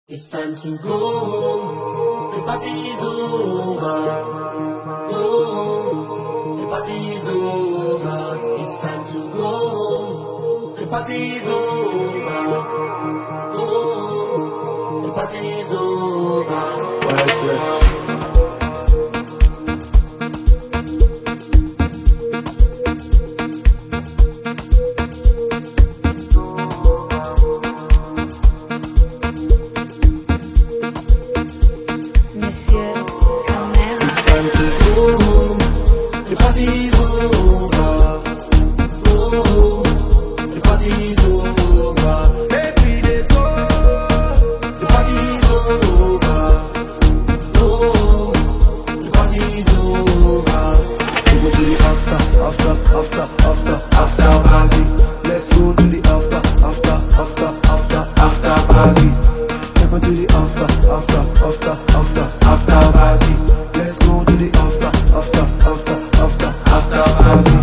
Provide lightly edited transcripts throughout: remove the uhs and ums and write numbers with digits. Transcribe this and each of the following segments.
It's time to go home. The party is over. Go home. The party is over. It's time to go home. The party is over. Go home. The party is over. What I say? Monsieur Kamel. It's time to go home. The party is over. Go home. The party is over. Baby, they go. The party is over. Go home. The party is over. We go to the after party. Let's go to the after party. Step into the after party. Let's go to the after party.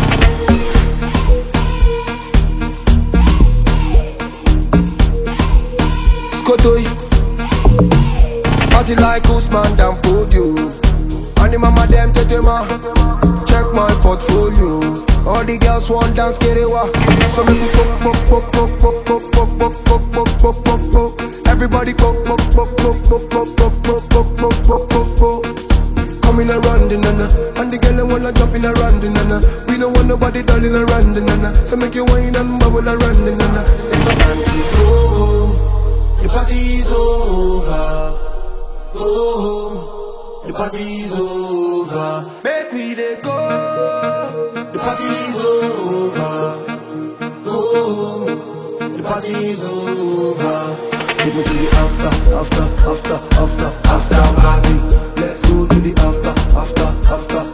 Skotoi, party like Usman Dan Fodio. And the mama dem tetema. Check my portfolio. All the girls want dance kerewa. So make we pop. Everybody pop. Coming around the nana, and the girl wanna jump in around the nana. We don't want nobody darling around the nana. So make you wine and bubble around the nana. It's time to go home. The party is over. Go home. The party is over. Make we dey go. The party is over. Go home. The party is over. Take me to the after party. Let's go to the after